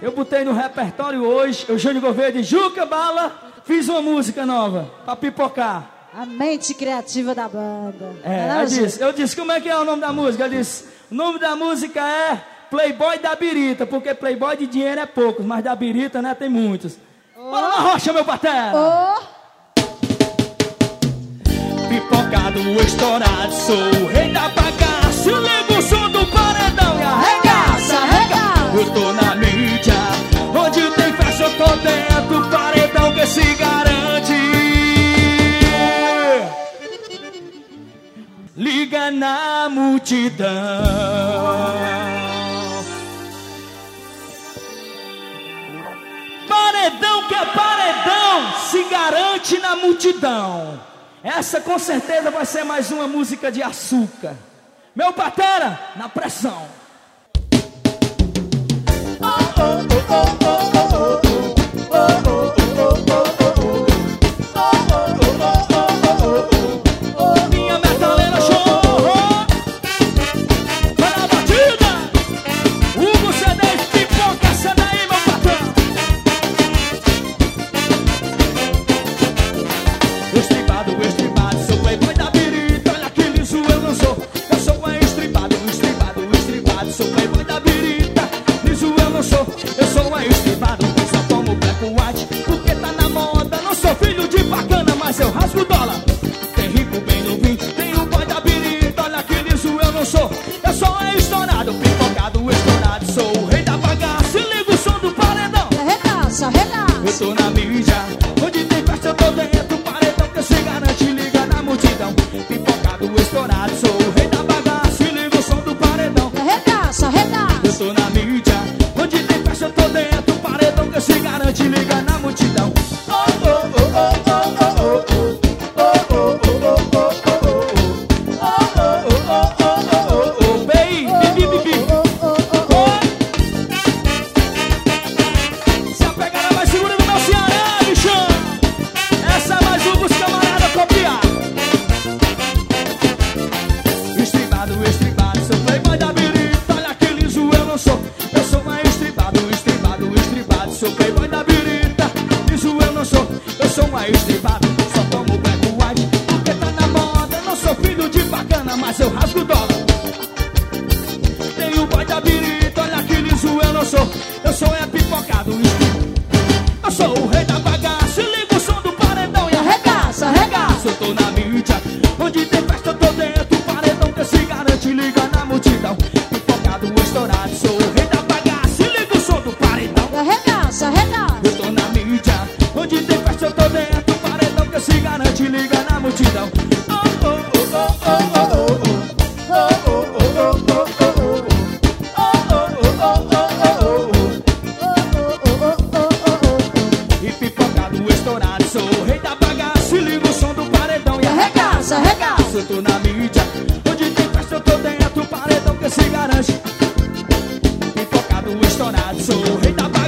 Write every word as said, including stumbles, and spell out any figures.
Eu botei no repertório hoje, Eugênio Gouveia de Juca Bala, fiz uma música nova pra pipocar. A mente criativa da banda. É, não, eu, disse, eu disse, como é que é o nome da música? Eu disse, o nome da música é Playboy da Birita, porque Playboy de dinheiro é poucos, mas da Birita, né, tem muitos. Oh. Bora na rocha, meu patera! Oh. Pipocado, estourado, sou o rei da bagaça, liga o som do paredão e arregaça, arregaça. Eu tô na mídia, onde tem festa eu tô dentro, paredão que se garante. Liga na multidão. Paredão que é paredão, se garante na multidão. Essa com certeza vai ser mais uma música de açúcar. Meu patera, na pressão. Minha metaleira show. Vai na batida. Hugo C D, pipoca essa daí, meu patrão. Estribado, estribado, sou playboy da birita. Olha que liso eu não sou. Eu sou um estribado, estribado, estribado. Sou playboy da birita. Liso eu não sou. Eu sou um estribado, só tomo black white porque tá na moda. Não sou filho de bacana, mas eu rasgo o dólar. Tem rico bem novinho, tem o boy da birita. Olha que liso eu não sou. Eu sou um estourado, pipocado, estourado. Sou o rei da bagaça, liga o som do paredão. Arregaça, arregaça. Eu tô na mídia, onde tem festa eu tô dentro. Paredão que se garante, liga na multidão. Pipocado, estourado, sou o rei da bagaça, liga o som do paredão. Arregaça, arregaça. Eu tô na mídia, onde tem festa eu tô dentro. Paredão que se garante, liga na multidão. Oh, oh, oh, oh, oh, oh, oh, oh. Mas eu rasgo o dólar. Tem o boy da birita, olha que liso eu não sou. Eu sou é pipocado, eu sou o rei da bagaça, liga o som do paredão e arregaça, arregaça. Eu tô na mídia, onde tem festa eu tô dentro. Paredão que se garante, liga na multidão. Pipocado, estourado, sou o rei da bagaça, liga o som do paredão. Arregaça, arregaça. Eu tô na mídia, onde tem festa eu tô dentro. Paredão que se garante, liga na multidão. Oh, oh, oh, oh, oh, oh. Eu tô na mídia, onde tem festa eu tô dentro. Paredão que se garante, pipocado, estourado, sou o rei da